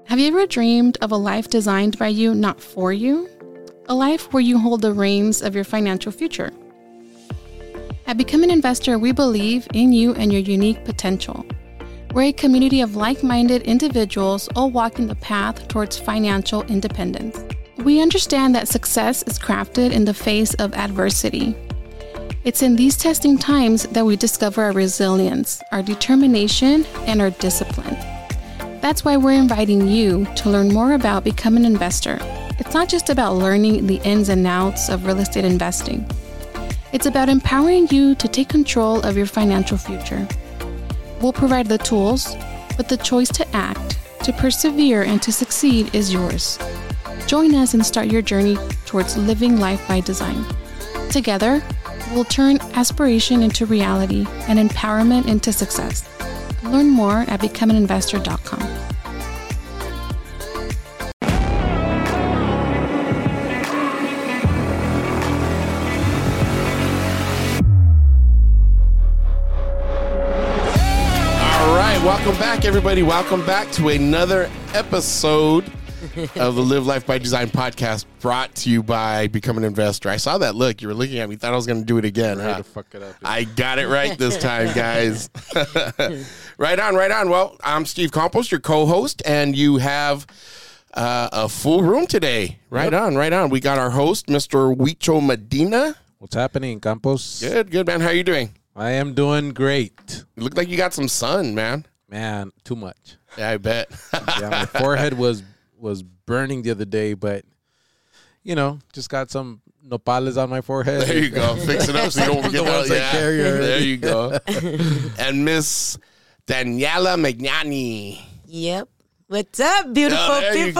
Have you ever dreamed of a life designed by you, not for you? A life where you hold the reins of your financial future. At Become an Investor, we believe in you and your unique potential. We're a community of like-minded individuals all walking the path towards financial independence. We understand that success is crafted in the face of adversity. It's in these testing times that we discover our resilience, our determination, and our discipline. That's why we're inviting you to learn more about Become an Investor. It's not just about learning the ins and outs of real estate investing. It's about empowering you to take control of your financial future. We'll provide the tools, but the choice to act, to persevere, and to succeed is yours. Join us and start your journey towards living life by design. Together, we'll turn aspiration into reality and empowerment into success. Learn more at becomeaninvestor.com. Welcome back, everybody. Welcome back to another episode of the Live Life by Design podcast, brought to you by Become an Investor. I saw that look. You were looking at me. Thought I was going to do it again. Huh? To fuck it up. I got it right this time, guys. Right on, right on. Well, I'm Steve Campos, your co-host, and you have a full room today. Right on, right on. We got our host, Mr. Huicho Medina. What's happening, Campos? Good, man. How are you doing? I am doing great. You look like you got some sun, man. Man, too much. Yeah, I bet. Yeah, my forehead was burning the other day, but, you know, just got some nopales on my forehead. There you go. Fix it up so you don't get ones I carry already. There you go. And Miss Daniela Magnani. Yep. What's up, beautiful people?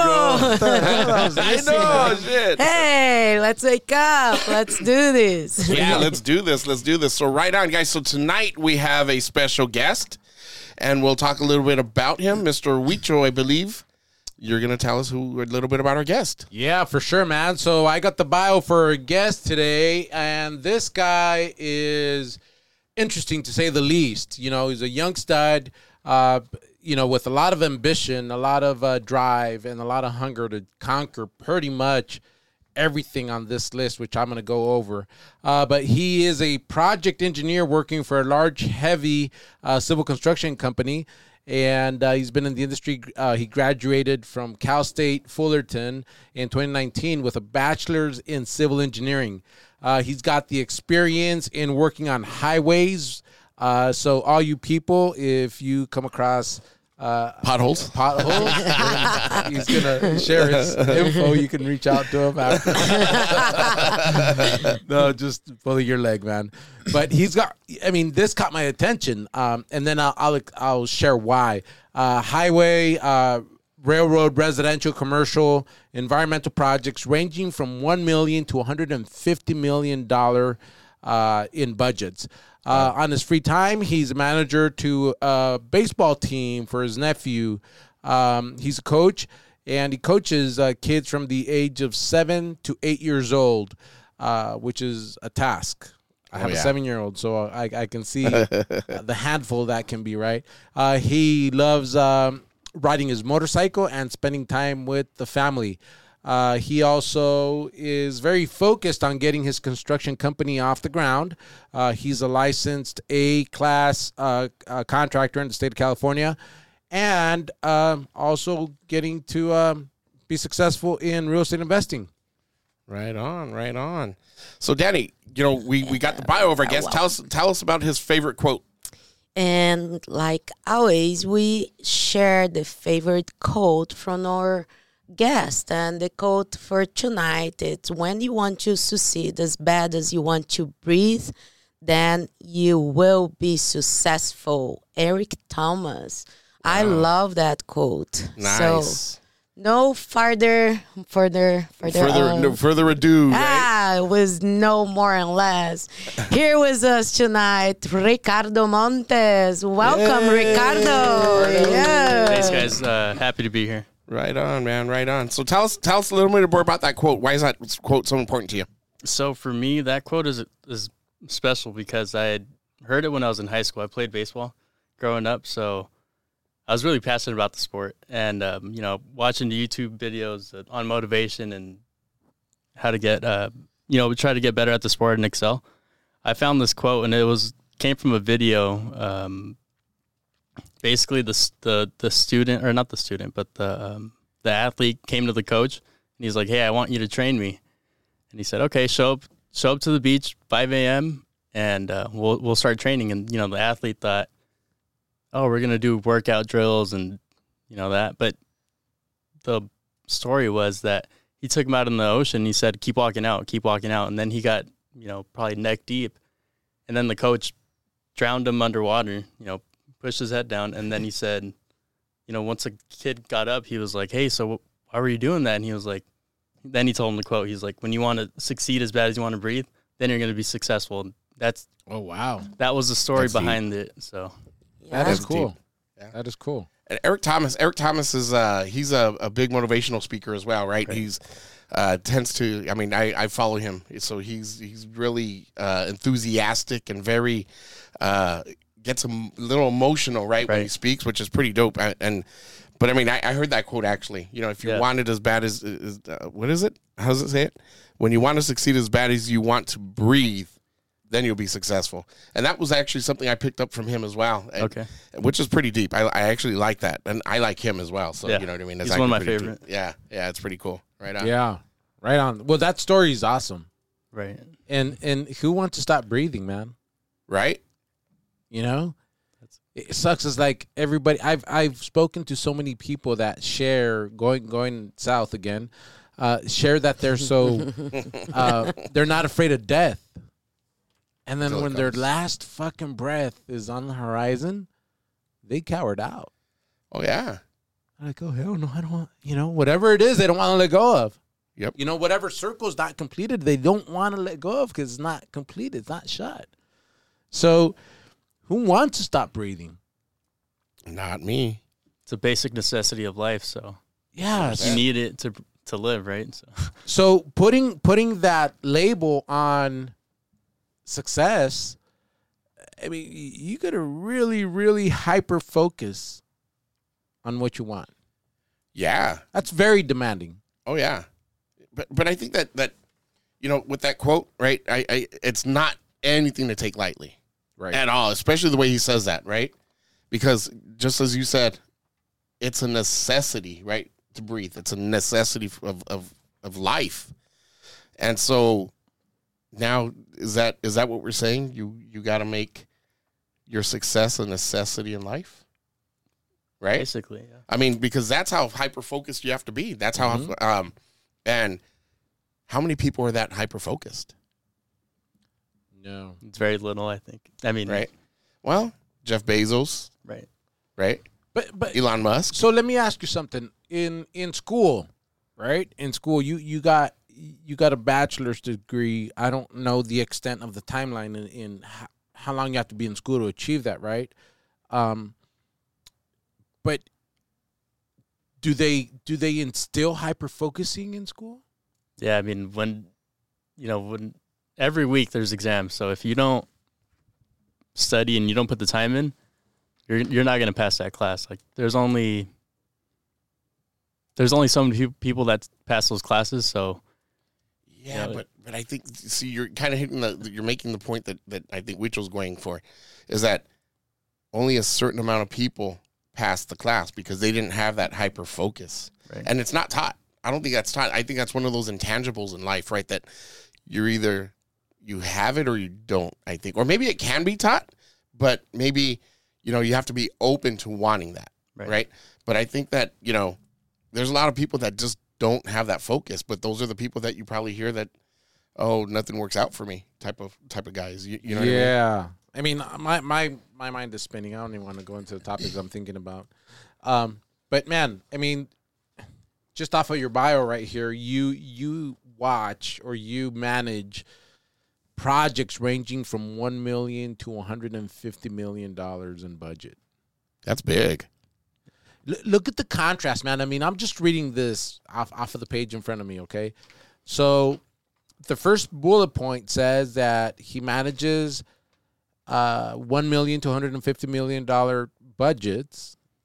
I know, shit. Hey, let's wake up. Let's do this. Yeah, let's do this. Let's do this. So right on, guys. So tonight we have a special guest, and we'll talk a little bit about him. Mr. Huicho, I believe you're going to tell us a little bit about our guest. Yeah, for sure, man. So I got the bio for our guest today, and this guy is interesting to say the least. You know, he's a young stud, with a lot of ambition, a lot of drive, and a lot of hunger to conquer pretty much everything on this list, which I'm going to go over. But he is a project engineer working for a large, heavy civil construction company, and he's been in the industry. He graduated from Cal State Fullerton in 2019 with a bachelor's in civil engineering. He's got the experience in working on highways. So all you people, if you come across potholes, he's gonna share his info. You can reach out to him after. No, just pull your leg, man. But he's got, this caught my attention, and then I'll share why. Highway, railroad, residential, commercial, environmental projects ranging from $1 million to $150 million in budgets. On his free time, he's a manager to a baseball team for his nephew. He's a coach, and he coaches kids from the age of 7 to 8 years old, which is a task. I have a 7-year-old, so I can see the handful that can be, right? He loves riding his motorcycle and spending time with the family. He also is very focused on getting his construction company off the ground. He's a licensed A-class contractor in the state of California, and also getting to be successful in real estate investing. Right on, right on. So, Danny, we got the bio of our guest. Tell us about his favorite quote. And like always, we share the favorite quote from our guest, and the quote for tonight, it's when you want to succeed as bad as you want to breathe, then you will be successful. Eric Thomas. Wow. I love that quote. Nice. So no further ado, right? It was no more and less. Here with us tonight, Ricardo Montes. Welcome, Ricardo. Yeah. Thanks, guys. Happy to be here. Right on, man. Right on. So tell us a little bit more about that quote. Why is that quote so important to you? So for me, that quote is special because I had heard it when I was in high school. I played baseball growing up, so I was really passionate about the sport, and watching the YouTube videos on motivation and how to get try to get better at the sport and excel. I found this quote, and it came from a video. Basically, the student, or not the student, but the athlete came to the coach, and he's like, "Hey, I want you to train me." And he said, "Okay, show up to the beach 5 a.m. and we'll start training." And the athlete thought, "Oh, we're gonna do workout drills and that." But the story was that he took him out in the ocean. And he said, keep walking out. And then he got, probably neck deep. And then the coach drowned him underwater, pushed his head down. And then he said, once the kid got up, he was like, "Hey, so why were you doing that?" And he was like, then he told him the quote. He's like, "When you want to succeed as bad as you want to breathe, then you're going to be successful." And Oh, wow. that was the story That's deep. behind it. So That is cool. Yeah. That is cool. And Eric Thomas is he's a big motivational speaker as well, right? He's tends to. I mean, I follow him, so he's really enthusiastic and very gets a little emotional, right, when he speaks, which is pretty dope. But I mean, I heard that quote actually. If you want it as bad as what is it? How does it say it? When you want to succeed as bad as you want to breathe, then you'll be successful. And that was actually something I picked up from him as well. Which is pretty deep. I actually like that. And I like him as well. So, you know what I mean? He's one of my favorite. Yeah, it's pretty cool. Right on. Yeah, right on. Well, that story is awesome. Right. And who wants to stop breathing, man? Right? It sucks. It's like everybody. I've spoken to so many people that share going south again. Share that they're so they're not afraid of death. And then when their last fucking breath is on the horizon, they cowered out. Oh, yeah. I'm like, oh, hell no, I don't want, whatever it is they don't want to let go of. Yep. Whatever circle's not completed, they don't want to let go of because it's not completed. It's not shut. So who wants to stop breathing? Not me. It's a basic necessity of life, so Yeah. you need it to live, right? So putting that label on success, I mean, you got to really, really hyper focus on what you want. Yeah. That's very demanding. Oh, yeah. But I think that with that quote, right, I it's not anything to take lightly. Right. At all, especially the way he says that, right? Because just as you said, it's a necessity, right, to breathe. It's a necessity of life. And so now is that what we're saying? You got to make your success a necessity in life? Right? Basically, yeah. I mean, because that's how hyper-focused you have to be. That's how and how many people are that hyper-focused? No. It's very little, I think. I mean, Right. Well, Jeff Bezos, right. right? But Elon Musk. so let me ask you something. In school, right? In school, you got a bachelor's degree. I don't know the extent of the timeline in how long you have to be in school to achieve that, right? But do they instill hyper focusing in school? Yeah, I mean, when every week there's exams, so if you don't study and you don't put the time in, you're not going to pass that class. Like there's only so many people that pass those classes, so Yeah, but I think, see, you're kind of you're making the point that I think Wichel's going for, is that only a certain amount of people pass the class because they didn't have that hyper focus. Right. And it's not taught. I don't think that's taught. I think that's one of those intangibles in life, right? That you're either, you have it or you don't, I think. Or maybe it can be taught, but maybe, you have to be open to wanting that, right? But I think that, there's a lot of people that just don't have that focus, but those are the people that you probably hear that, oh, nothing works out for me type of guys. You know what I mean? I mean, my mind is spinning. I don't even want to go into the topics I'm thinking about. But man, I mean, just off of your bio right here, you watch or you manage projects ranging from $1 million to $150 million in budget. That's big. Look at the contrast, man. I mean, I'm just reading this off of the page in front of me, okay? So the first bullet point says that he manages $1 million to $150 million budgets,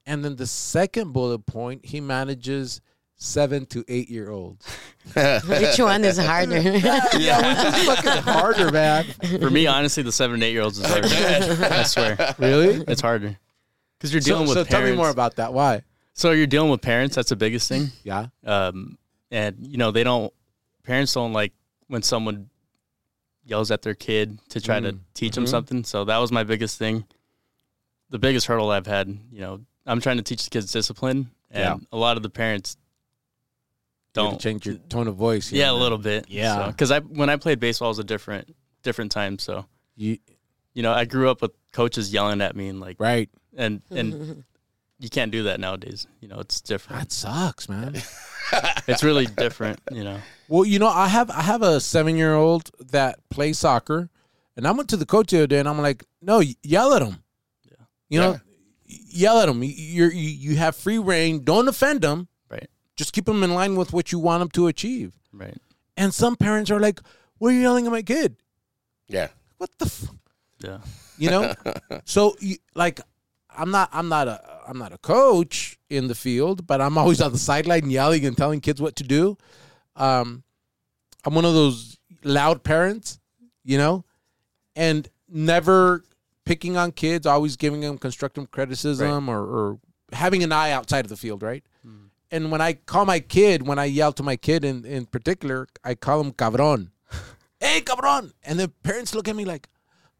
And then the second bullet point, he manages 7 to 8 year olds. Which one is harder? Yeah, which is fucking harder, man. For me, honestly, the 7 and 8 year olds is harder. I swear, Really? it's harder because you're dealing with So parents. tell me more about that. Why? So you're dealing with parents. That's the biggest thing. Yeah. And parents don't like when someone yells at their kid to try to teach them something. So that was my biggest thing. The biggest hurdle I've had, I'm trying to teach the kids discipline, and a lot of the parents You have don't to change your tone of voice. Yeah, a little bit. Yeah. Because when I played baseball, it was a different time. So You, I grew up with coaches yelling at me and right. and you can't do that nowadays. It's different. That sucks, man. It's really different. Well, I have a 7-year-old that plays soccer, and I went to the coach the other day, and I'm like, no, yell at him. Yeah. Yell at him. You have free reign. Don't offend him. Right. Just keep him in line with what you want him to achieve. Right. And some parents are like, "Why are you yelling at my kid?" Yeah. What the? Yeah. So I'm not a coach in the field, but I'm always on the sideline yelling and telling kids what to do. I'm one of those loud parents, and never picking on kids, always giving them constructive criticism or having an eye outside of the field, right? Mm. And when I yell to my kid in particular, I call him cabron. Hey, cabron! And the parents look at me like,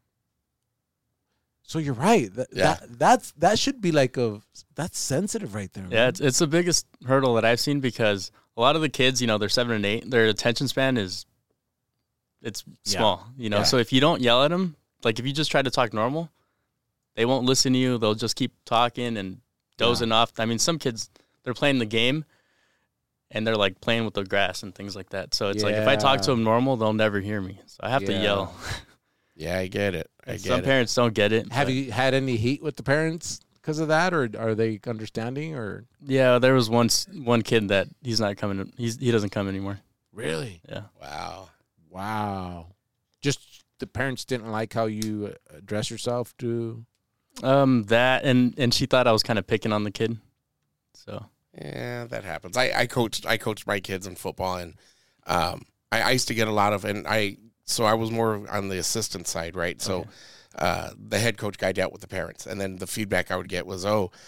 so you're right. That should be that's sensitive right there. Yeah, man. it's the biggest hurdle that I've seen because a lot of the kids, they're 7 and 8, their attention span it's small, So if you don't yell at them, like if you just try to talk normal, they won't listen to you. They'll just keep talking and dozing off. I mean, some kids, they're playing the game and they're like playing with the grass and things like that. So it's like if I talk to them normal, they'll never hear me. So I have to yell. Yeah, I get it. Some parents don't get it. Have you had any heat with the parents because of that, or are they understanding? Or yeah, there was one kid that he's not coming. He doesn't come anymore. Really? Yeah. Wow. Just the parents didn't like how you address yourself to that and she thought I was kind of picking on the kid. So yeah, that happens. I coached my kids in football, and I used to get a lot of, so I was more on the assistant side, right? So the head coach guy dealt with the parents, and then the feedback I would get was,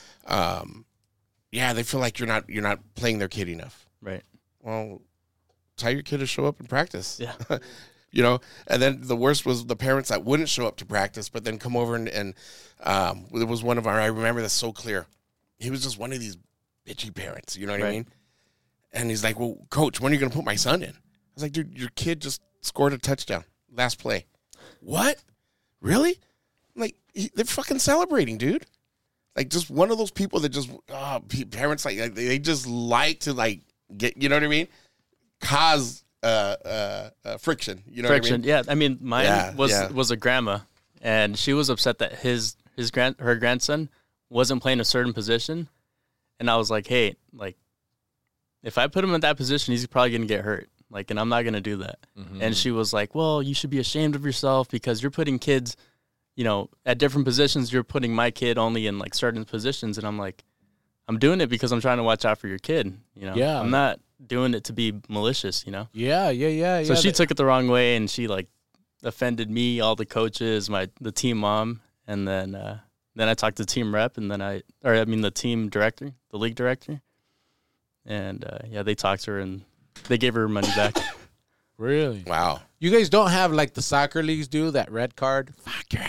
they feel like you're not playing their kid enough. Right. Well, tell your kid to show up and practice. Yeah. And then the worst was the parents that wouldn't show up to practice, but then come over and it was one of I remember this so clear. He was just one of these bitchy parents, you know what I mean? And he's like, well, coach, when are you going to put my son in? I was like, dude, your kid just scored a touchdown last play. What? Really? I'm like, they're fucking celebrating, dude. Like, just one of those people that just, parents, they just like to, get, you know what I mean? Cause friction, you know friction. what I mean? Yeah, I mean, mine was a grandma, and she was upset that her grandson wasn't playing a certain position, and I was like, hey, if I put him in that position, he's probably gonna get hurt, and I'm not gonna do that. Mm-hmm. And she was like, well, you should be ashamed of yourself because you're putting kids, at different positions. You're putting my kid only in certain positions, and I'm like, I'm doing it because I'm trying to watch out for your kid. Yeah, I'm not doing it to be malicious, Yeah. So she took it the wrong way, and she offended me, all the coaches, the team mom, and then I talked to the team rep, and then the team director, the league director, and they talked to her and they gave her her money back. Really? Wow. You guys don't have the soccer leagues do that red card? Fuck, you're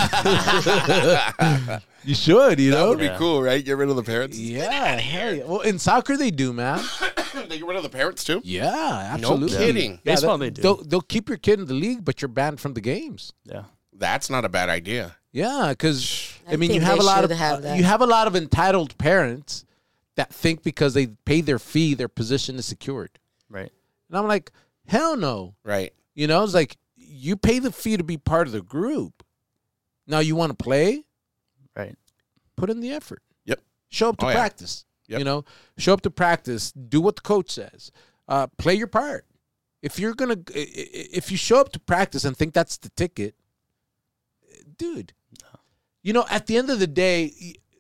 out. You should, That would be cool, right? Get rid of the parents. Yeah, hell yeah. Well, in soccer they do, man. They get rid of the parents too? Yeah, absolutely. No kidding. Baseball they do. They'll keep your kid in the league, but you're banned from the games. Yeah. That's not a bad idea. Yeah, because I mean, you have a lot of entitled parents that think because they pay their fee, their position is secured. Right. And I'm like, hell no. Right. It's like you pay the fee to be part of the group. Now you want to play? Right. Put in the effort. Yep. Show up to practice. Yep. Show up to practice. Do what the coach says. Play your part. If you show up to practice and think that's the ticket, dude. At the end of the day,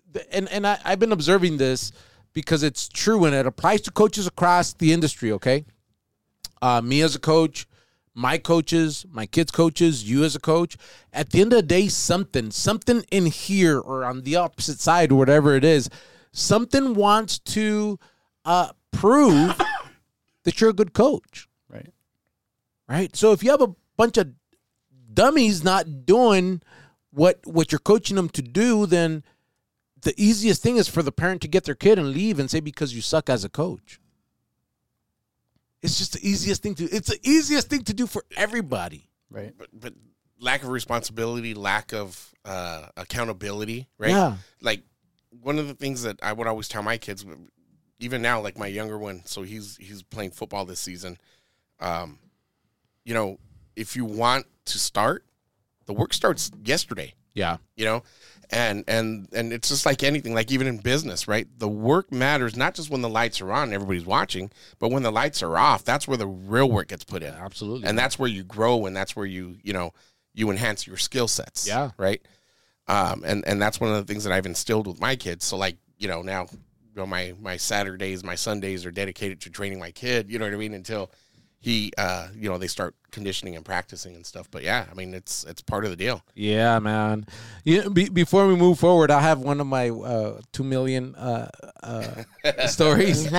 I've been observing this because it's true and it applies to coaches across the industry. Okay, me as a coach, my coaches, my kids' coaches, you as a coach. At the end of the day, something in here or on the opposite side, or whatever it is, something wants to prove that you're a good coach. Right. So if you have a bunch of dummies not doing what you're coaching them to do, then the easiest thing is for the parent to get their kid and leave and say, because you suck as a coach. It's just the easiest thing it's the easiest thing to do for everybody. Right. But lack of responsibility, lack of accountability, right? Yeah. Like one of the things that I would always tell my kids, even now, like my younger one, so he's playing football this season. You know, if you want to start, the work starts yesterday. Yeah. You know, and it's just like anything, like even in business, right? The work matters not just when the lights are on and everybody's watching, but when the lights are off, that's where the real work gets put in. Absolutely. And that's where you grow, and that's where you enhance your skill sets. Yeah. Right. And that's one of the things that I've instilled with my kids. So like, now, my Saturdays, my Sundays are dedicated to training my kid, you know what I mean? Until he, they start conditioning and practicing and stuff. But yeah, I mean, it's part of the deal. Yeah, man. Before we move forward, I have one of my 2 million stories.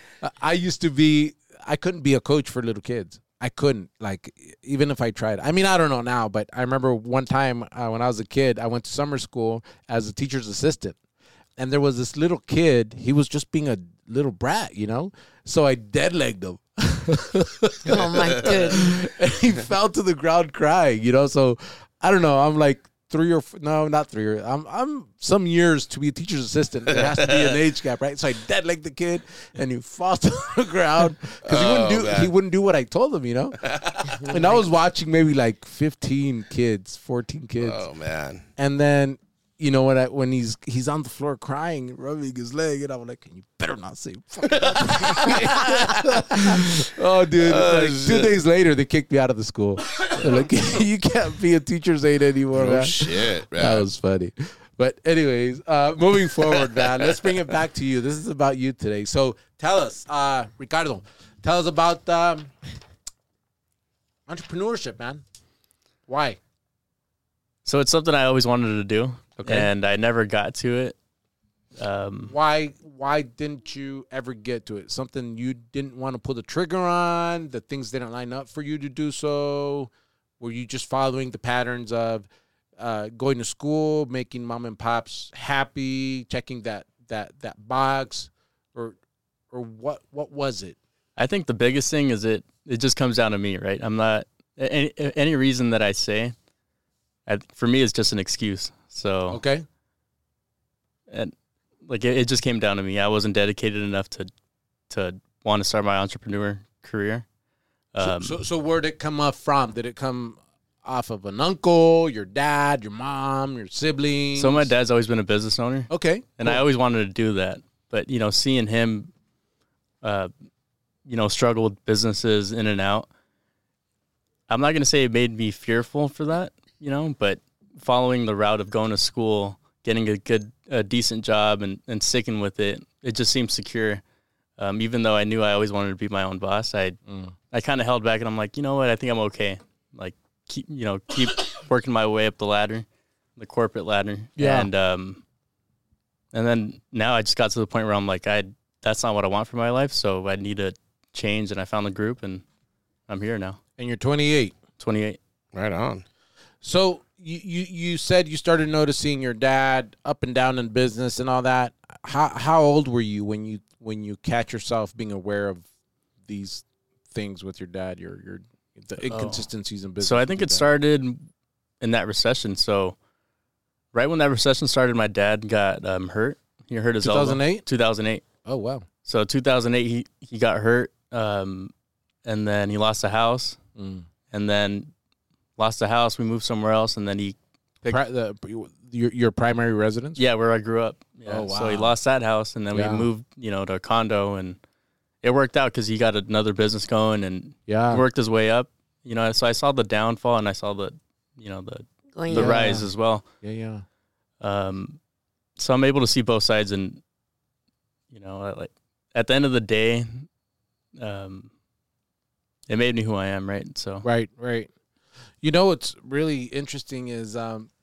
I couldn't be a coach for little kids. I couldn't, like, even if I tried. I mean, I don't know now, but I remember one time when I was a kid, I went to summer school as a teacher's assistant. And there was this little kid. He was just being a little brat, So I dead-legged him. Oh, my goodness. And he fell to the ground crying, So I don't know. I'm like not 3 years. I'm some years to be a teacher's assistant. There has to be an age gap, right? So I dead-legged the kid, and he falls to the ground because he wouldn't do what I told him, And I was watching maybe like 14 kids. Oh, man. And then, when he's on the floor crying, rubbing his leg, and I'm like, you better not say fucking oh, dude. 2 days later, they kicked me out of the school. They're like, you can't be a teacher's aide anymore, man. Shit, man. That was funny. But anyways, moving forward, man, let's bring it back to you. This is about you today. So tell us, Ricardo, tell us about entrepreneurship, man. Why? So it's something I always wanted to do, Okay. and I never got to it. Why didn't you ever get to it? Something you didn't want to pull the trigger on? The things didn't line up for you to do so? Were you just following the patterns of going to school, making mom and pops happy, checking that box, or what was it? I think the biggest thing is it just comes down to me, right? I'm not any reason that I say. For me, it's just an excuse. So Okay. And like it just came down to me. I wasn't dedicated enough to want to start my entrepreneur career. So where did it come up from? Did it come off of an uncle, your dad, your mom, your siblings? So my dad's always been a business owner. Okay. And I always wanted to do that. But, seeing him, struggle with businesses in and out, I'm not going to say it made me fearful for that, but following the route of going to school, getting a decent job and sticking with it, it just seemed secure. Even though I knew I always wanted to be my own boss, I kind of held back, and I'm like, you know what? I think I'm okay. Like keep working my way up the ladder, the corporate ladder. Yeah. And then now I just got to the point where I'm like, that's not what I want for my life. So I need to change. And I found the group, and I'm here now. And you're 28. 28. Right on. So you said you started noticing your dad up and down in business and all that. How old were you when you catch yourself being aware of these things with your dad, the inconsistencies in business? So I think it started in that recession. So right when that recession started, my dad got hurt. He hurt his 2008? elbow. 2008. Oh, wow. So 2008, he got hurt, and then he lost a house, and then lost the house. We moved somewhere else, and then he your primary residence? Yeah, where I grew up. Yeah. Oh, wow. So he lost that house, and then we moved, to a condo, and it worked out because he got another business going, and worked his way up. So I saw the downfall, and I saw the rise as well. Yeah. so I'm able to see both sides, and like at the end of the day, it made me who I am, right? So Right. What's really interesting is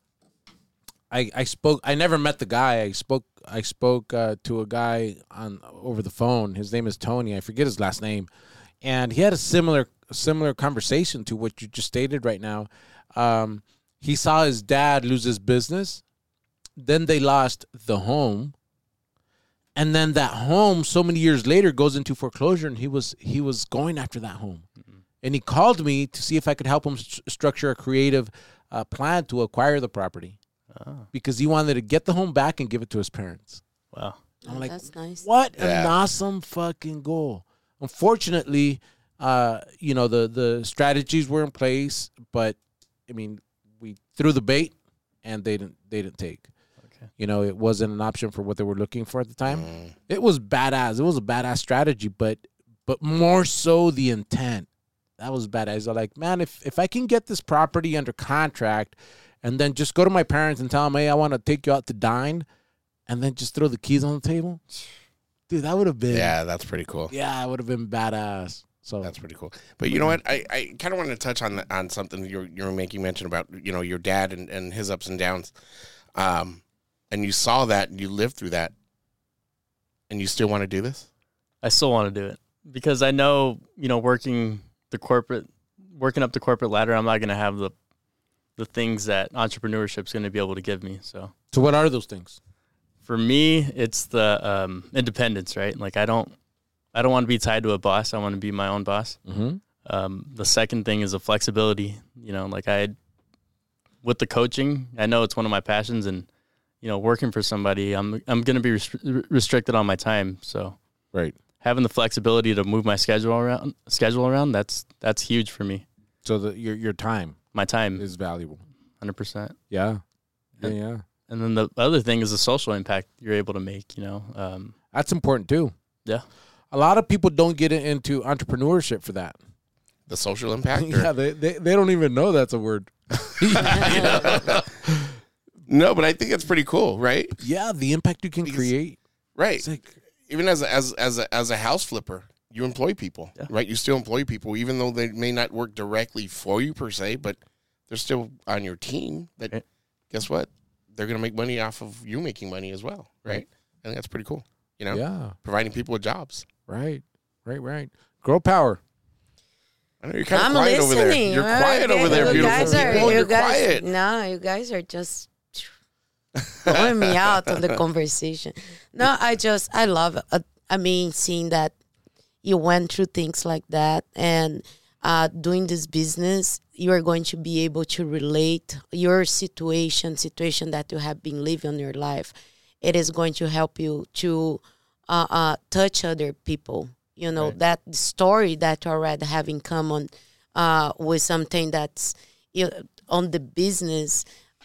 I spoke. I never met the guy. I spoke to a guy over the phone. His name is Tony. I forget his last name, and he had a similar conversation to what you just stated right now. He saw his dad lose his business. Then they lost the home, and then that home, so many years later, goes into foreclosure, and he was going after that home. And he called me to see if I could help him structure a creative plan to acquire the property because he wanted to get the home back and give it to his parents. Wow. I'm like, that's nice. what an awesome fucking goal. Unfortunately, the strategies were in place, but I mean, we threw the bait and they didn't take. Okay. It wasn't an option for what they were looking for at the time. It was badass. It was a badass strategy, but more so the intent. That was badass. I'm like, man, if I can get this property under contract and then just go to my parents and tell them, hey, I want to take you out to dine, and then just throw the keys on the table, dude, that would have been. Yeah, that's pretty cool. Yeah, it would have been badass. So that's pretty cool. But you know what? I kind of wanted to touch on something you're making mention about, your dad and his ups and downs. And you saw that and you lived through that, and you still want to do this? I still want to do it because I know, working up the corporate ladder, I'm not going to have the things that entrepreneurship is going to be able to give me. So what are those things? For me, it's the independence, right? Like I don't want to be tied to a boss. I want to be my own boss. Mm-hmm. The second thing is the flexibility. With the coaching, I know it's one of my passions, and working for somebody, I'm going to be restricted on my time. So right. Having the flexibility to move my schedule around, that's huge for me. So your time, my time is valuable. 100%. Yeah. And then the other thing is the social impact you're able to make. That's important too. Yeah. A lot of people don't get into entrepreneurship for that. The social impact? Yeah, they don't even know that's a word. No, but I think it's pretty cool, right? Yeah, the impact you can create. Right. Even as a house flipper, you employ people, right? You still employ people, even though they may not work directly for you per se, but they're still on your team. That guess what? They're going to make money off of you making money as well, right? I think that's pretty cool. Providing people with jobs. Right. Grow power. I know you're kind of quiet over there. You're quiet over there, beautiful people. You're quiet. No, you guys are just blowing me out on the conversation. No, I love it. Seeing that you went through things like that and doing this business, you are going to be able to relate your situation that you have been living in your life. It is going to help you to touch other people. That story that you already have in common with something that's on the business,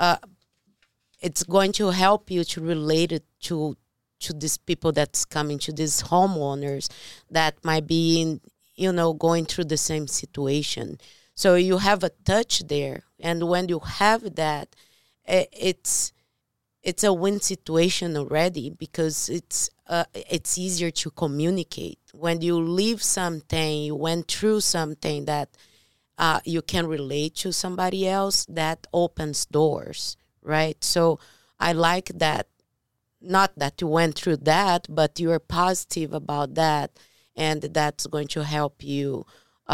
it's going to help you to relate it to these people that's coming, to these homeowners that might be going through the same situation. So you have a touch there, and when you have that, it's a win situation already because it's easier to communicate. When you live something, you went through something that you can relate to somebody else, that opens doors, right? So I like that. Not that you went through that, but you're positive about that, and that's going to help you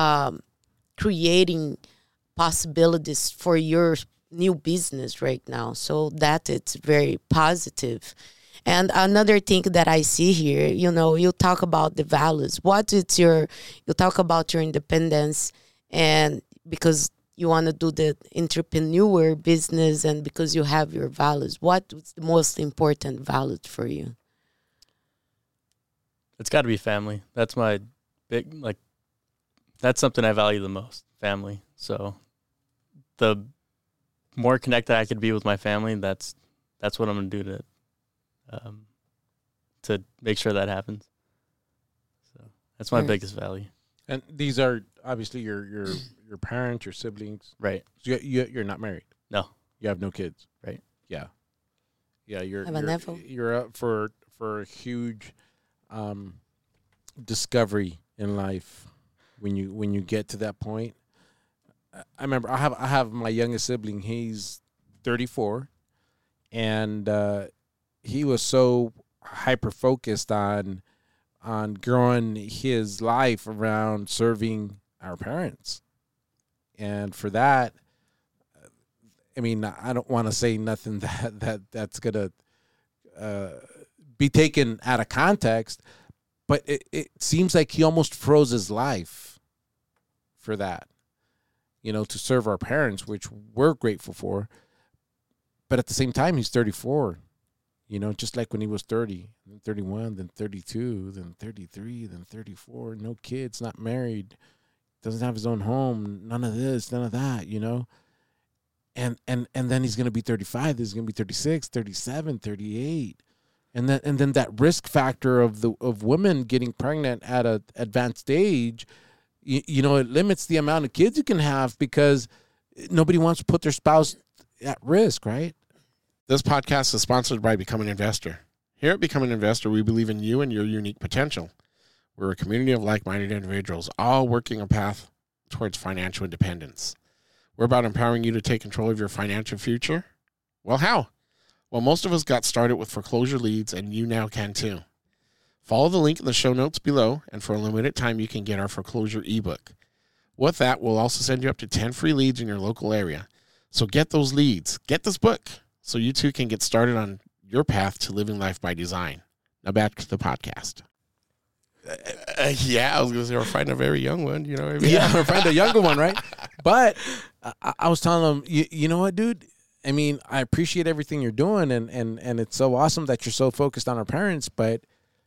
creating possibilities for your new business right now. So that it's very positive. And another thing that I see here, you talk about the values. You talk about your independence, and because you want to do the entrepreneur business and because you have your values. What's the most important values for you? It's got to be family. That's my big, that's something I value the most, family. So the more connected I could be with my family, that's what I'm going to do to make sure that happens. So that's my biggest value. And these are obviously your parents, your siblings, right? So you're not married. No, you have no kids, right? Yeah. Yeah, Have a nephew. you're up for a huge discovery in life when you get to that point. I remember I have my youngest sibling. He's 34, and he was so hyper focused on growing his life around serving our parents, and for that, I mean, I don't want to say nothing that's gonna be taken out of context, but it seems like he almost froze his life for that, to serve our parents, which we're grateful for. But at the same time, he's 34, just like when he was 30, then 31, then 32, then 33, then 34, no kids, not married, doesn't have his own home, none of this, none of that, And then he's going to be 35, he's going to be 36, 37, 38. And then that risk factor of women getting pregnant at an advanced age, it limits the amount of kids you can have because nobody wants to put their spouse at risk, right? This podcast is sponsored by Become an Investor. Here at Become an Investor, we believe in you and your unique potential. We're a community of like-minded individuals, all working a path towards financial independence. We're about empowering you to take control of your financial future. Well, how? Well, most of us got started with foreclosure leads, and you now can too. Follow the link in the show notes below, and for a limited time, you can get our foreclosure ebook. With that, we'll also send you up to 10 free leads in your local area. So get those leads. Get this book so you too can get started on your path to living life by design. Now back to the podcast. Yeah, I was going to say we're finding a very young one. You know what I mean? Yeah, we're finding a younger one, right? But I was telling him, you know what, dude? I mean, I appreciate everything you're doing, and it's so awesome that you're so focused on our parents, but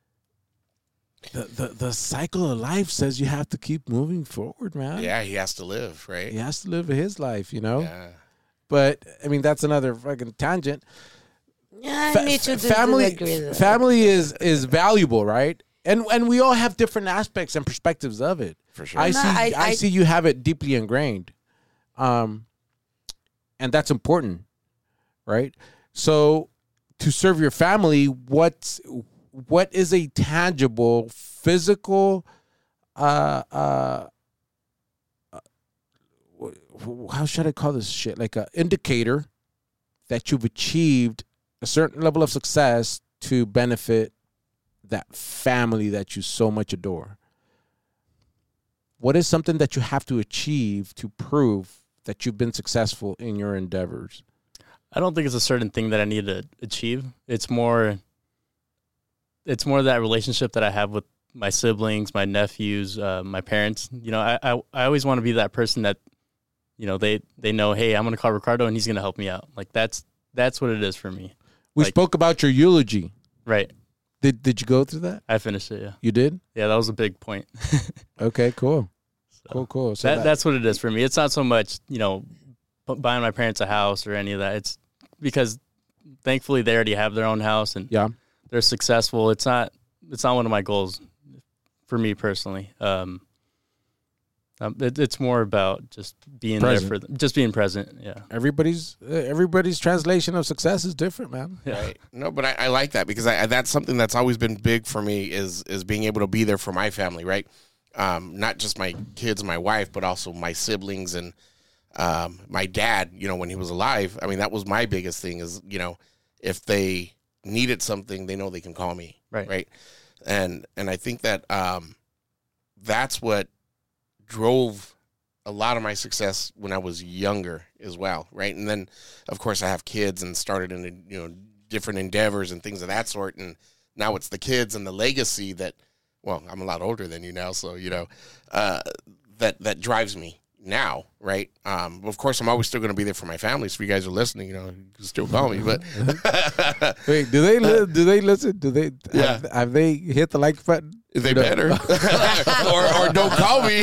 the cycle of life says you have to keep moving forward, man. Yeah, he has to live, right? He has to live his life, Yeah. But, I mean, that's another fucking tangent. Yeah, I need to family agree with that. family is valuable, right? And we all have different aspects and perspectives of it. For sure. I see you have it deeply ingrained. And that's important, right? So to serve your family, what is a tangible, physical, how should I call this shit? Like a indicator that you've achieved a certain level of success to benefit that family that you so much adore. What is something that you have to achieve to prove that you've been successful in your endeavors? I don't think it's a certain thing that I need to achieve. It's more that relationship that I have with my siblings, my nephews, my parents. I always want to be that person that, they know, hey, I'm going to call Ricardo and he's going to help me out. Like that's what it is for me. We spoke about your eulogy. Right. Did you go through that? I finished it, yeah. You did? Yeah, that was a big point. Okay, cool. So Cool. So that's what it is for me. It's not so much, buying my parents a house or any of that. It's because thankfully they already have their own house and yeah, they're successful. It's not one of my goals for me personally. It's more about just being Present. there for them, just being present. Yeah. everybody's translation of success is different, man. Yeah. Right. No, but I like that because that's something that's always been big for me is being able to be there for my family, right? Not just my kids and my wife, but also my siblings and my dad, when he was alive. I mean, that was my biggest thing is, if they needed something, they know they can call me. Right. And I think that that's what drove a lot of my success when I was younger as well, right? And then, of course, I have kids and started in different endeavors and things of that sort. And now it's the kids and the legacy that, well, I'm a lot older than you now, so that drives me now, right? Of course, I'm always still going to be there for my family. So if you guys are listening, you can still call me. But Wait, do they listen? Do they? Yeah. Have they hit the like button? they better, or don't call me.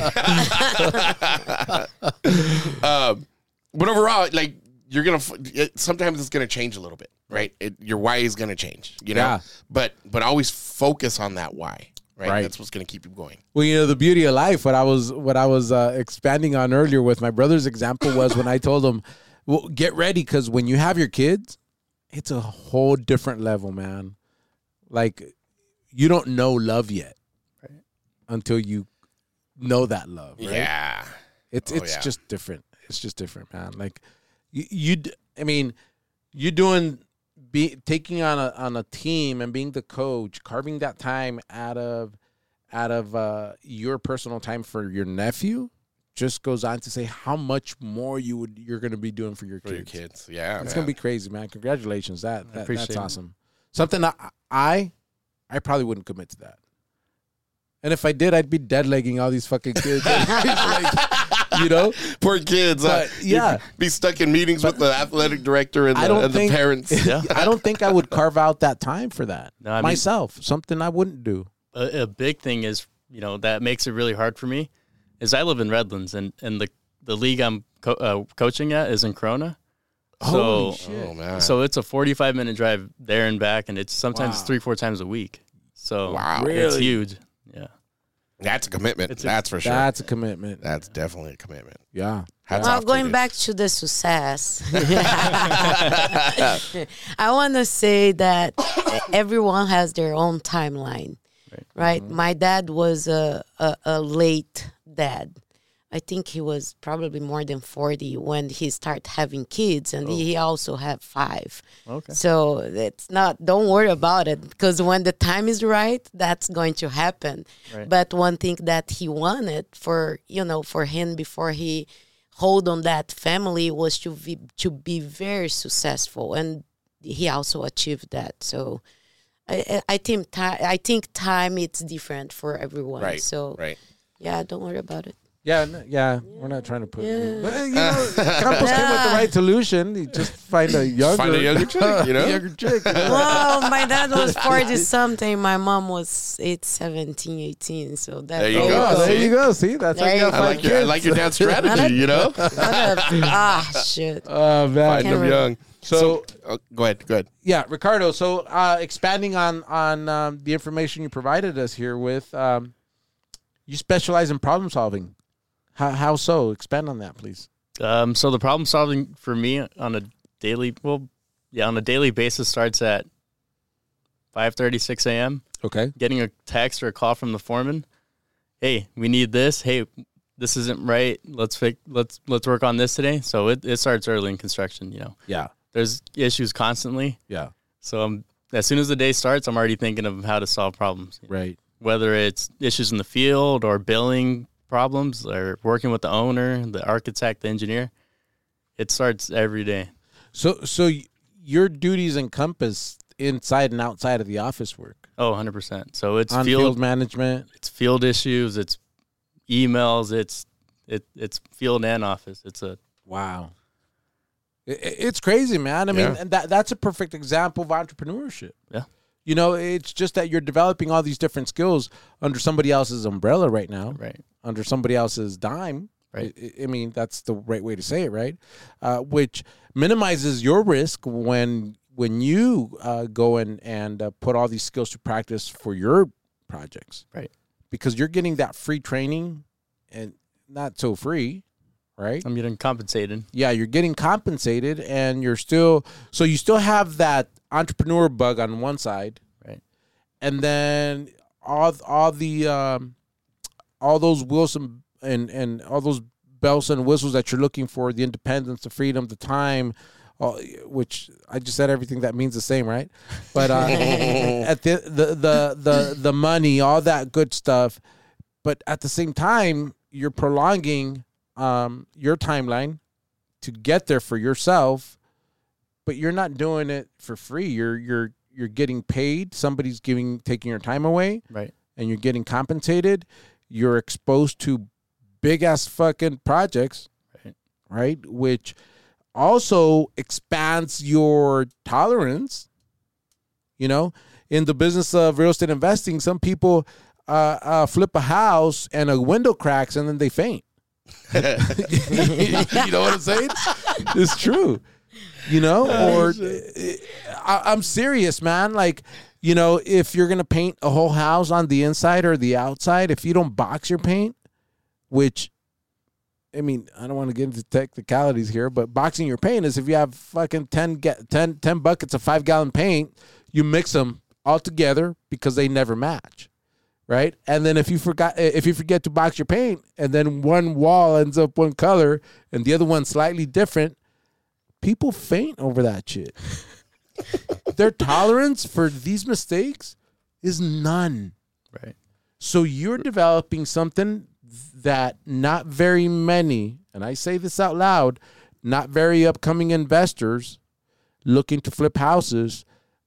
But overall, like sometimes it's gonna change a little bit, right? Your why is gonna change, Yeah. But always focus on that why, right? That's what's gonna keep you going. Well, the beauty of life. What I was expanding on earlier with my brother's example was when I told him, "Well, get ready because when you have your kids, it's a whole different level, man. Like, you don't know love yet until you know that love. Right? Yeah. It's yeah. just different. It's just different, man. Like you doing taking on a team and being the coach, carving that time out of your personal time for your nephew, just goes on to say how much more you're going to be doing for your kids. Yeah, it's going to be crazy, man. Congratulations, that's it. awesome. Something I probably wouldn't commit to that. And if I did, I'd be dead-legging all these fucking kids. Like, you know? Poor kids. Yeah. You'd be stuck in meetings with the athletic director and the parents. Yeah. I don't think I would carve out that time for that myself. Something I wouldn't do. A big thing is, that makes it really hard for me is I live in Redlands, and the league I'm coaching at is in Corona. Holy shit. Oh, man. So it's a 45-minute drive there and back, and it's sometimes 3-4 times a week. So wow. It's huge. Yeah. That's a commitment. That's for sure. That's a commitment. That's definitely a commitment. Yeah. Going back to the success, I want to say that everyone has their own timeline, right? Mm-hmm. My dad was a late dad. I think he was probably more than 40 when he started having kids, and he also had 5. Okay. So it's don't worry about it, because when the time is right, that's going to happen. Right. But one thing that he wanted for him before he hold on that family was to be very successful, and he also achieved that. So I think time it's different for everyone. Right. So yeah, don't worry about it. Yeah, we're not trying to put. But, Campos came with the right solution. You just find a younger chick, younger chick. Well, my dad was 40 something. My mom was 17, 18. So there you go. There you go. See, that's how you got 5 kids. I like your dad's strategy. Shit. Oh man, find them young. So go ahead. Yeah, Ricardo. So expanding on the information you provided us here with, you specialize in problem solving. How so? Expand on that, please. So the problem solving for me on a daily basis starts at 5:30, 6 a.m. Okay. Getting a text or a call from the foreman. Hey, we need this. Hey, this isn't right. Let's work on this today. So it starts early in construction. Yeah. There's issues constantly. Yeah. So as soon as the day starts, I'm already thinking of how to solve problems. Right. Whether it's issues in the field or billing problems or working with the owner, the architect, the engineer, it starts every day. So your duties encompass inside and outside of the office work. Oh, 100%. So it's field management. It's field issues. It's emails. It's field and office. It's a wow. It's crazy, man. I mean, and that's a perfect example of entrepreneurship. Yeah. It's just that you're developing all these different skills under somebody else's umbrella right now. Right. Under somebody else's dime. Right. I mean, that's the right way to say it, right? Which minimizes your risk when you go and put all these skills to practice for your projects. Right. Because you're getting that free training, and not so free, right? I'm getting compensated. Yeah, you're getting compensated, and you still have that entrepreneur bug on one side, right? And then all those wheels and all those bells and whistles that you're looking for, the independence, the freedom, the time, which I just said everything that means the same, right? But at the money, all that good stuff, but at the same time, you're prolonging your timeline to get there for yourself, but you're not doing it for free. You're getting paid. Somebody's taking your time away, right? And you're getting compensated. You're exposed to big ass fucking projects, right? Which also expands your tolerance. In the business of real estate investing, some people flip a house and a window cracks and then they faint. You know what I'm saying? It's true. I'm serious, man. Like, if you're going to paint a whole house on the inside or the outside, if you don't box your paint, which I mean, I don't want to get into technicalities here, but boxing your paint is if you have fucking 10 buckets of 5-gallon paint, you mix them all together because they never match, right? And then if you forget to box your paint, and then one wall ends up one color and the other one slightly different, people faint over that shit. Their tolerance for these mistakes is none. Right. So you're developing something that not very many, and I say this out loud, not very upcoming investors looking to flip houses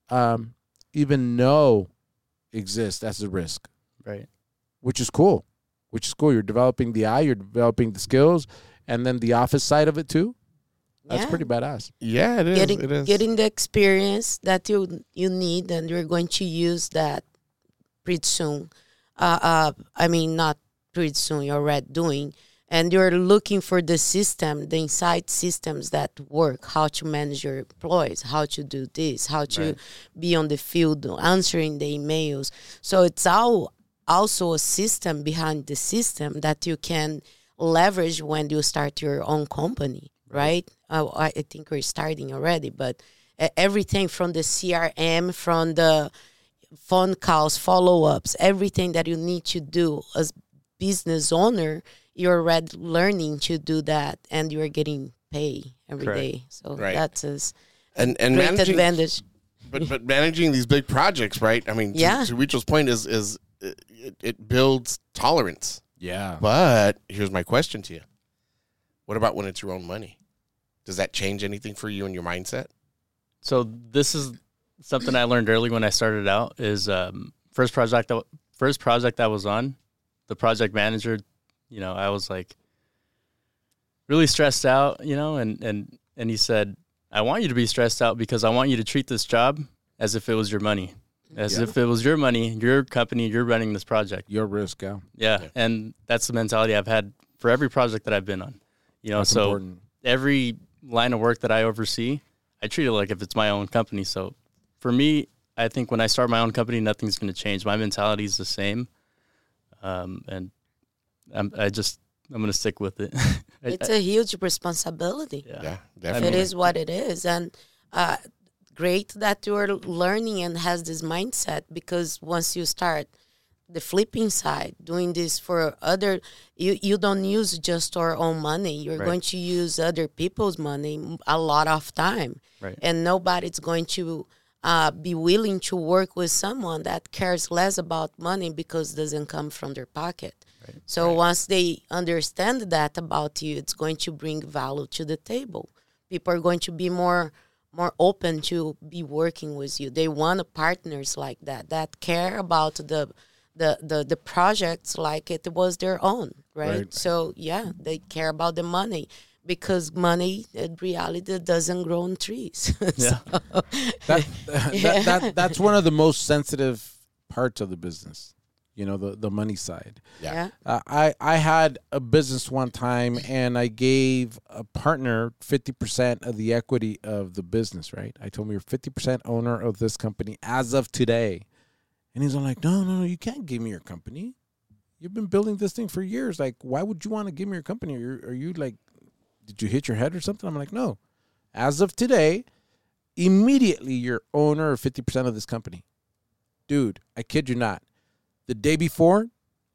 even know exist as a risk. Right. Which is cool. You're developing the eye, you're developing the skills, and then the office side of it too. That's Yeah. pretty badass. Yeah, it is. It is. Getting the experience that you need, and you're going to use that pretty soon. I mean, not pretty soon, you're already doing. And you're looking for the system, the inside systems that work, how to manage your employees, how to do this, how to be on the field, answering the emails. So it's also a system behind the system that you can leverage when you start your own company, right? I think we're starting already, but everything from the CRM, from the phone calls, follow-ups, everything that you need to do as business owner, you're already learning to do that, and you're getting paid every Correct. day. So Right. that's a and great managing, advantage. but managing these big projects, right? I mean, Yeah. to Rachel's point is it builds tolerance. Yeah. But here's my question to you: what about when it's your own money? Does that change anything for you in your mindset? So this is something I learned early when I started out. Is first project I was on, the project manager, I was like really stressed out, and he said, I want you to be stressed out because I want you to treat this job as if it was your money. As if it was your money, your company, you're running this project. Your risk, yeah. Yeah. And that's the mentality I've had for every project that I've been on. That's so important. every line of work that I oversee, I treat it like if it's my own company. So for me, I think when I start my own company, nothing's going to change. My mentality is the same. And I'm going to stick with it. It's a huge responsibility. Yeah, It definitely. is what it is. And great that you're learning and has this mindset, because once you start the flipping side, doing this for other, you don't use just your own money. You're Right. going to use other people's money a lot of time. Right. And nobody's going to be willing to work with someone that cares less about money because it doesn't come from their pocket. Right. So once they understand that about you, it's going to bring value to the table. People are going to be more open to be working with you. They want partners like that care about the projects like it was their own, right? So yeah, they care about the money, because money in reality doesn't grow on trees. Yeah. That's one of the most sensitive parts of the business, the money side. Yeah. I had a business one time, and I gave a partner 50% of the equity of the business, right? I told him, you're 50% owner of this company as of today. And he's like, no, you can't give me your company. You've been building this thing for years. Like, why would you want to give me your company? Are you like, did you hit your head or something? I'm like, no. As of today, immediately you're owner of 50% of this company. Dude, I kid you not. The day before,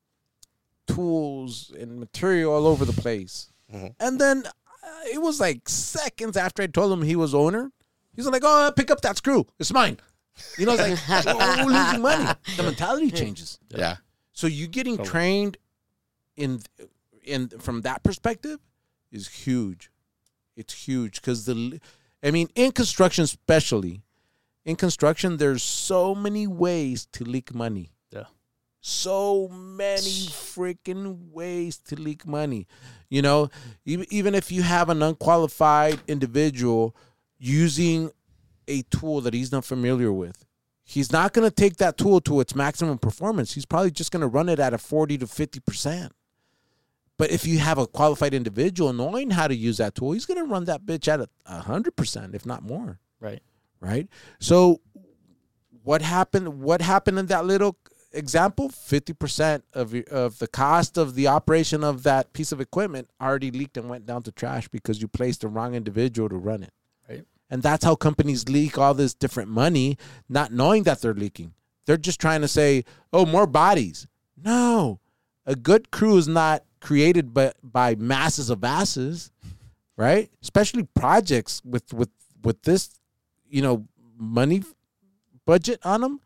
tools and material all over the place. Mm-hmm. And then it was like seconds after I told him he was owner. He's like, oh, pick up that screw. It's mine. It's like, we're losing money. The mentality changes. Yeah. So you getting trained in from that perspective is huge. It's huge because in construction especially, there's so many ways to leak money. Yeah. So many freaking ways to leak money. Even if you have an unqualified individual using a tool that he's not familiar with, he's not going to take that tool to its maximum performance. He's probably just going to run it at a 40 to 50%. But if you have a qualified individual knowing how to use that tool, he's going to run that bitch at 100%, if not more. Right. Right? So what happened in that little example, 50% of the cost of the operation of that piece of equipment already leaked and went down to trash because you placed the wrong individual to run it. Right. And that's how companies leak all this different money, not knowing that they're leaking. They're just trying to say, oh, more bodies. No, a good crew is not created by masses of asses, right? Especially projects with this, money budget on them.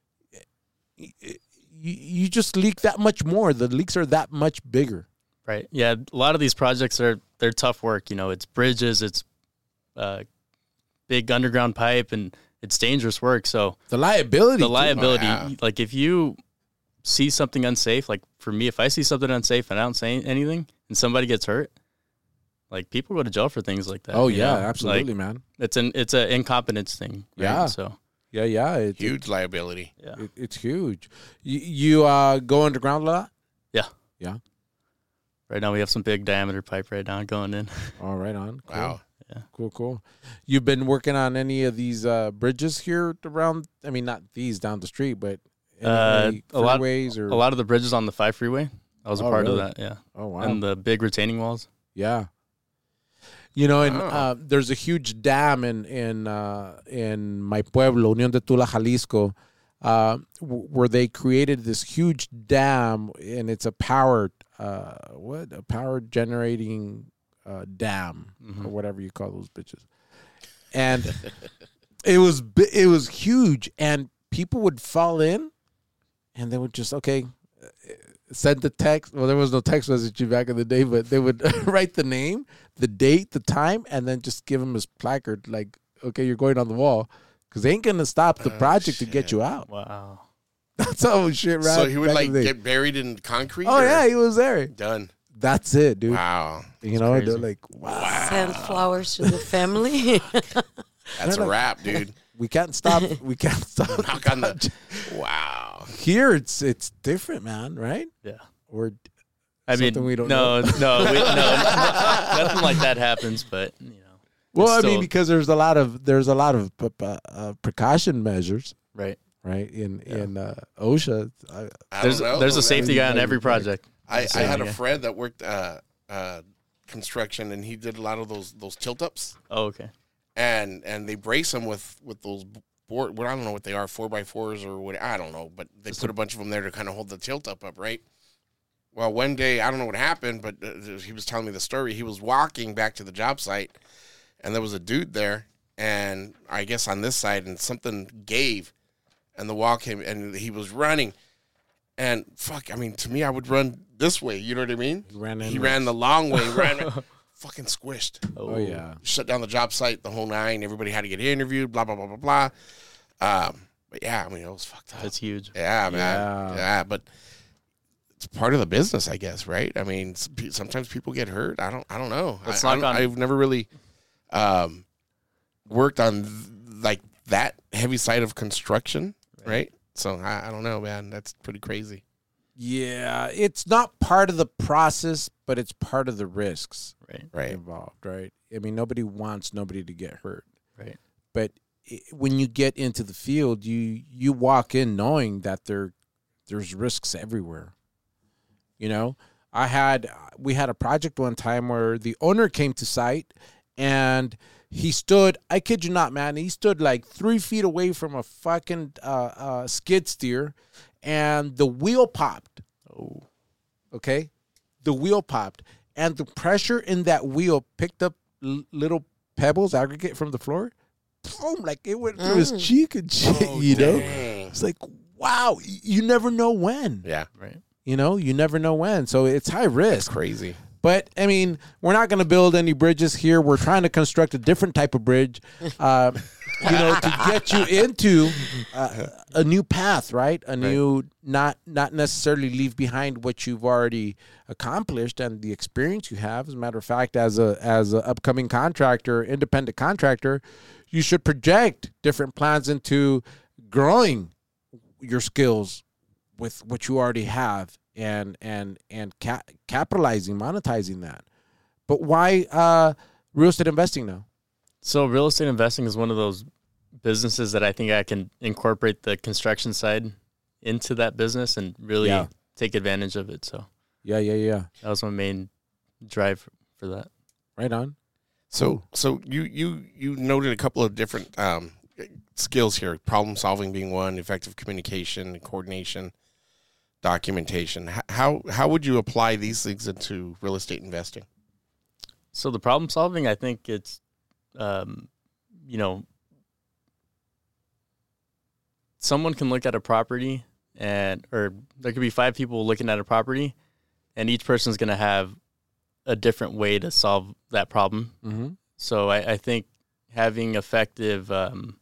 You just leak that much more. The leaks are that much bigger. Right. Yeah. A lot of these projects they're tough work. It's bridges, it's big underground pipe, and it's dangerous work. So the liability, like if you see something unsafe, like for me, if I see something unsafe and I don't say anything and somebody gets hurt, like people go to jail for things like that. Oh yeah, absolutely, man. It's an incompetence thing. Right? Yeah. So yeah. It's huge liability. Yeah. It's huge. You go underground a lot? Yeah. Yeah. Right now we have some big diameter pipe right now going in. All right on. Cool. Wow. Yeah. Cool. You've been working on any of these bridges here around? I mean, not these down the street, but any freeways or a lot of the bridges on the 5 freeway. I was a part really? of that. Yeah. Oh wow. And the big retaining walls. Yeah. There's a huge dam in my pueblo, Unión de Tula, Jalisco, where they created this huge dam, and it's a power generating dam or whatever you call those bitches. And it was huge, and people would fall in, and they would just send the text. Well, there was no text messaging back in the day, but they would write the name, the date, the time, and then just give them this placard like, okay, you're going on the wall, because they ain't going to stop the project to get you out. Wow. That's how shit, right? So he would get buried in concrete? Oh, yeah, he was there. Done. That's it, dude. Wow. They're like, wow. Send flowers to the family. That's a wrap, dude. We can't stop. Knock on the. Wow. Here, it's different, man, right? Yeah. Or something we don't know. No, nothing like that happens. But well, I mean, because there's a lot of precaution measures, right? In OSHA, there's a safety guy on every project. I had a friend that worked construction, and he did a lot of those tilt ups. Oh, okay. And they brace them with those board. Well, I don't know what they are, 4x4s or what. I don't know, but they put a bunch of them there to kind of hold the tilt up, right? Well, one day, I don't know what happened, but he was telling me the story. He was walking back to the job site, and there was a dude there, and I guess on this side, and something gave, and the wall came, and he was running. And fuck, I mean, to me, I would run this way. You know what I mean? He ran the long way. Fucking squished. Oh yeah. Shut down the job site, the whole nine. Everybody had to get interviewed. Blah blah blah blah blah. But yeah, I mean, it was fucked up. That's huge. Yeah, man. Yeah, but it's part of the business, I guess, right? I mean, sometimes people get hurt. I don't know. I've never really worked on like that heavy side of construction, right? So I don't know, man. That's pretty crazy. Yeah, it's not part of the process, but it's part of the risks involved, right? I mean, nobody wants nobody to get hurt, right? But when you get into the field, you walk in knowing that there's risks everywhere. We had a project one time where the owner came to site, and he stood, I kid you not, man, he stood like 3 feet away from a fucking skid steer, and the wheel popped. Oh. Okay? The wheel popped. And the pressure in that wheel picked up little pebbles, aggregate from the floor. Boom, like it went through his cheek and shit, Dang. It's like, wow, you never know when. Yeah. Right. You never know when. So it's high risk. It's crazy. But, I mean, we're not going to build any bridges here. We're trying to construct a different type of bridge, to get you into a new path, right? New, not necessarily leave behind what you've already accomplished and the experience you have. As a matter of fact, as a upcoming contractor, independent contractor, you should project different plans into growing your skills with what you already have. And capitalizing, monetizing that. But why real estate investing now? So real estate investing is one of those businesses that I think I can incorporate the construction side into that business and really take advantage of it. So Yeah. that was my main drive for that. Right on. So you noted a couple of different skills here: problem solving being one, effective communication, coordination, documentation. How would you apply these things into real estate investing? So the problem solving, I think it's, someone can look at a property or there could be 5 people looking at a property, and each person's going to have a different way to solve that problem. Mm-hmm. So I think having effective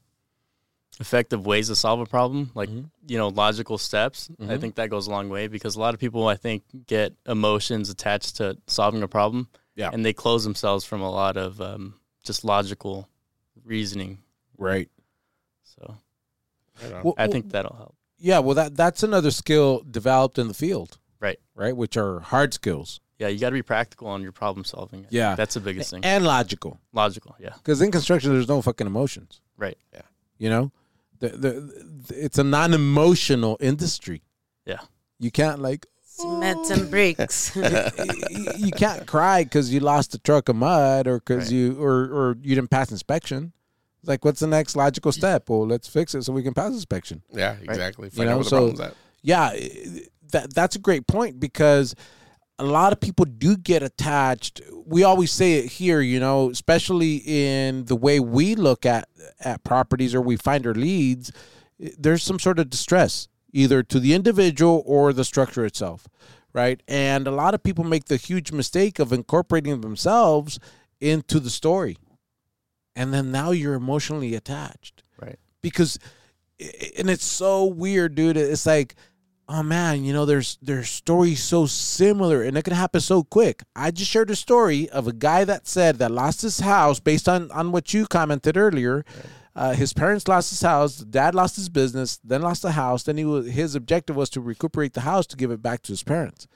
ways to solve a problem, like, logical steps, I think that goes a long way, because a lot of people, I think, get emotions attached to solving a problem, and they close themselves from a lot of just logical reasoning. Right. So Well, I think that'll help. Yeah, well, that's another skill developed in the field. Right. Right, which are hard skills. Yeah, you got to be practical on your problem solving. Yeah. That's the biggest thing. And logical. Logical, yeah. Because in construction, there's no fucking emotions. Right. Yeah. You know? It's a non-emotional industry. Yeah. You can't, Cement and bricks. you can't cry because you lost a truck of mud or because or you didn't pass inspection. It's like, what's the next logical step? Well, let's fix it so we can pass inspection. Yeah, exactly. Right. Find out what the problem's at. Yeah, that's a great point, because a lot of people do get attached. We always say it here, especially in the way we look at properties or we find our leads, there's some sort of distress, either to the individual or the structure itself, right? And a lot of people make the huge mistake of incorporating themselves into the story. And then now you're emotionally attached. Right. Because, and it's so weird, dude. It's like, oh man, there's stories so similar and it can happen so quick. I just shared a story of a guy that said that lost his house based on what you commented earlier. Right. His parents lost his house, dad lost his business, then lost the house. Then his objective was to recuperate the house to give it back to his parents.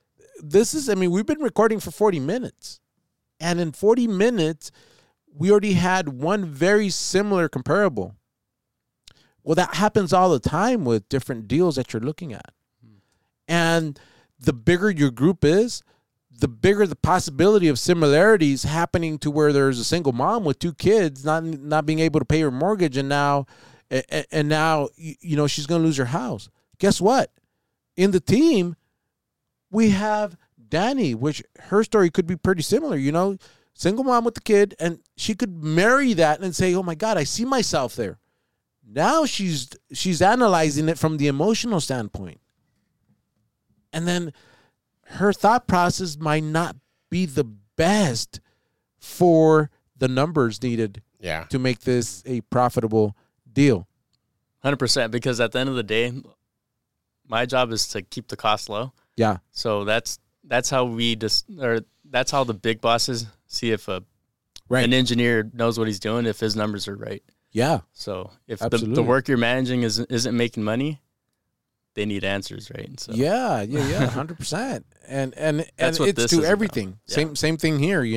We've been recording for 40 minutes. And in 40 minutes, we already had one very similar comparable. Well, that happens all the time with different deals that you're looking at. And the bigger your group is, the bigger the possibility of similarities happening to where there's a single mom with 2 kids not being able to pay her mortgage, and now she's going to lose her house. Guess what? In the team, we have Danny, which her story could be pretty similar, single mom with the kid, and she could marry that and say, oh my God, I see myself there. Now she's analyzing it from the emotional standpoint. And then her thought process might not be the best for the numbers needed to make this a profitable deal. 100%, because at the end of the day, my job is to keep the cost low. Yeah. So that's how that's how the big bosses see if an engineer knows what he's doing, if his numbers are right. Yeah. So if the work you're managing isn't making money, they need answers, right? So 100%. And it's to everything. Same thing here.